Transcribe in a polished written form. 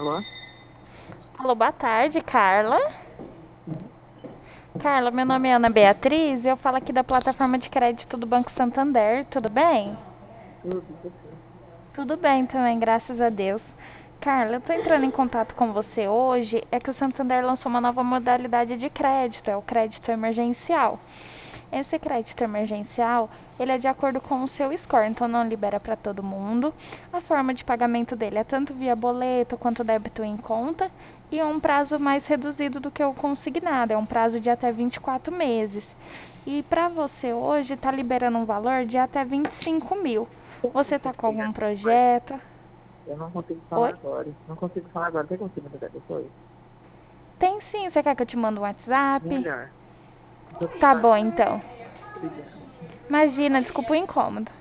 Alô? Alô, boa tarde, Carla. Sim, Carla, meu nome é Ana Beatriz e eu falo aqui da plataforma de crédito do Banco Santander, tudo bem? tudo, e você? Tudo bem também, graças a Deus. Carla, eu tô entrando em contato com você hoje, é que o Santander lançou uma nova modalidade de crédito, é o crédito emergencial. Esse crédito emergencial, ele é de acordo com o seu score, então não libera para todo mundo. A forma de pagamento dele é tanto via boleto quanto débito em conta e é um prazo mais reduzido do que o consignado, é um prazo de até 24 meses. E para você hoje está liberando um valor de até 25 mil. Como Você você está com pegar algum depois? projeto? Eu não consigo falar Oi? agora. Não consigo falar agora. Tem como você me ligar depois? Tem sim, você quer que eu te mande um WhatsApp? Melhor. Muito Tá ocupado. bom então. Obrigado. Imagina, desculpa o incômodo.